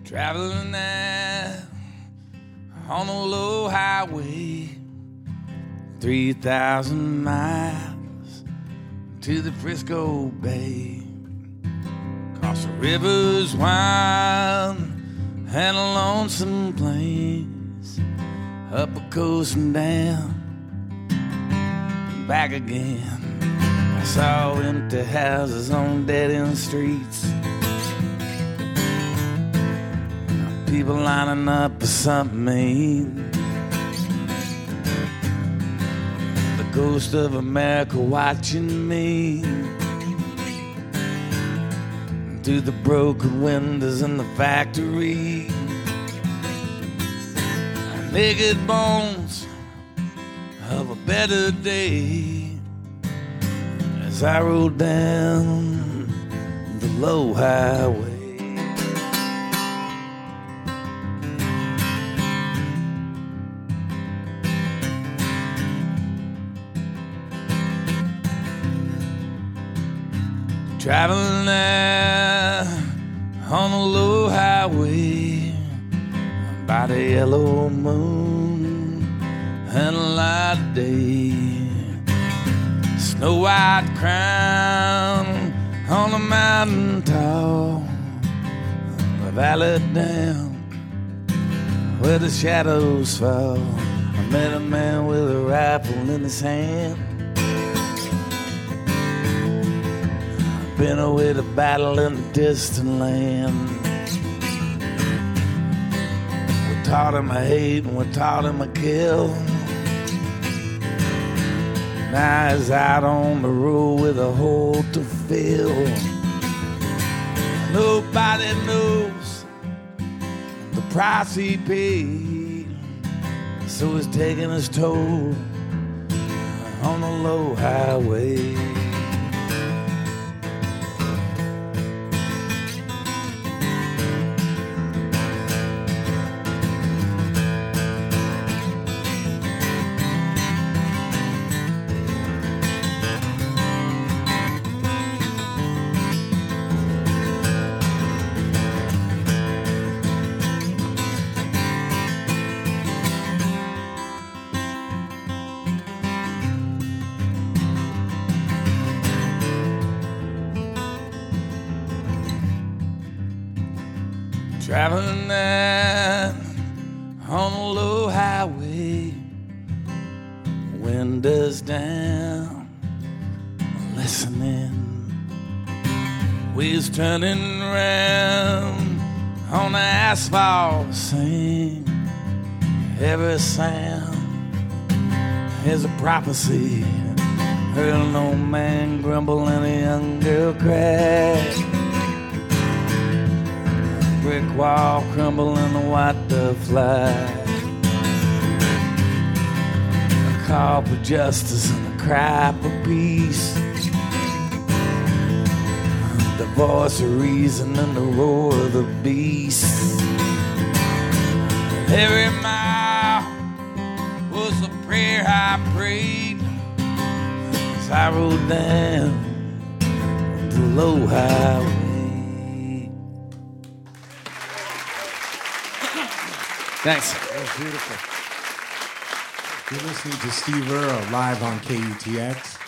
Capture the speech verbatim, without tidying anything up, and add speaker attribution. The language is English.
Speaker 1: Traveling now on the low highway, three thousand miles to the Frisco Bay. Across the rivers wild and a lonesome place, up a coast and down, back again. I saw empty houses on dead-end streets, people lining up for something to eat. The ghost of America watching me through the broken windows in the factory. Naked bones of a better day as I rode down the low highway. Traveling there on the low highway by the yellow moon and a light of day. Snow white crown on a mountain tall, a valley down where the shadows fall. I met a man with a rifle in his hand, been away to battle in a distant land. We taught him to hate and we taught him to kill. Now he's out on the road with a hole to fill. Nobody knows the price he paid, so he's taking his toll on the low highway. Traveling there on a low highway, windows down, listening. Wheels turning round on the asphalt, sing. Every sound is a prophecy. Heard an old man grumble and a young girl cry. Brick wall crumble and the white dove fly. A call for justice and a cry for peace. The voice of reason and the roar of the beast. Every mile was a prayer I prayed as I rode down the low highway. Thanks.
Speaker 2: That was beautiful. You're listening to Steve Earle live on K U T X.